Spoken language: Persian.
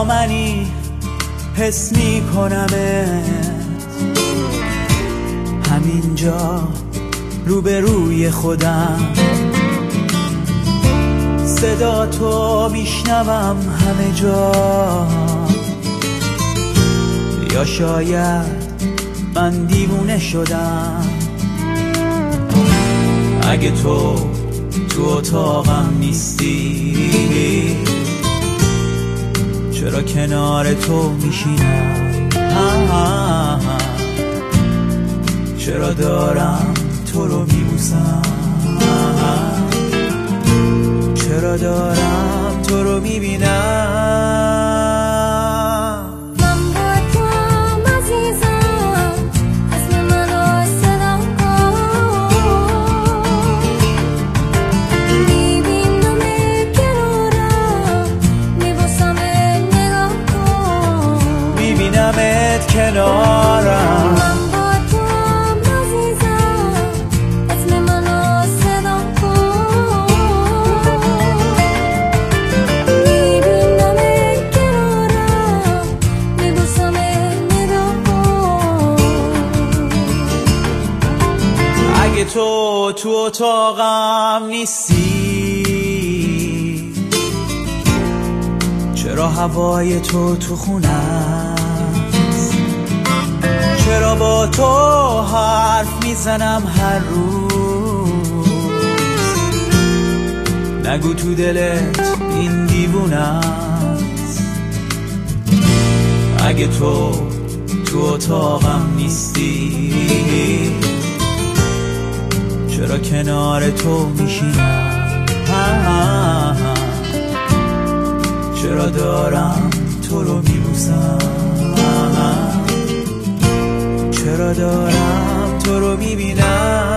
منی حس میکنمت همینجا روبروی خودم، صدا تو میشنوم همه جا. یا شاید من دیوونه شدم، اگه تو اتاقم نیستی چرا کنار تو میشینم؟ چرا دارم تو رو میبوسم؟ چرا دارم تو رو میبینم؟ میبینمت کنارم، من با تو هم عزیزم، اسم منو صدا کن. میبینمت کنارم، میبوسمت نگاه کن. اگه تو اتاقم نیستی چرا هوای تو خونه است؟ چرا با تو حرف میزنم هر روز؟ نگو تو دلت این دیوونه است. اگه تو اتاقم نیستی چرا کنار تو میشینم؟ چرا دارم تو رو میبوسم؟ چرا دارم تو رو میبینم؟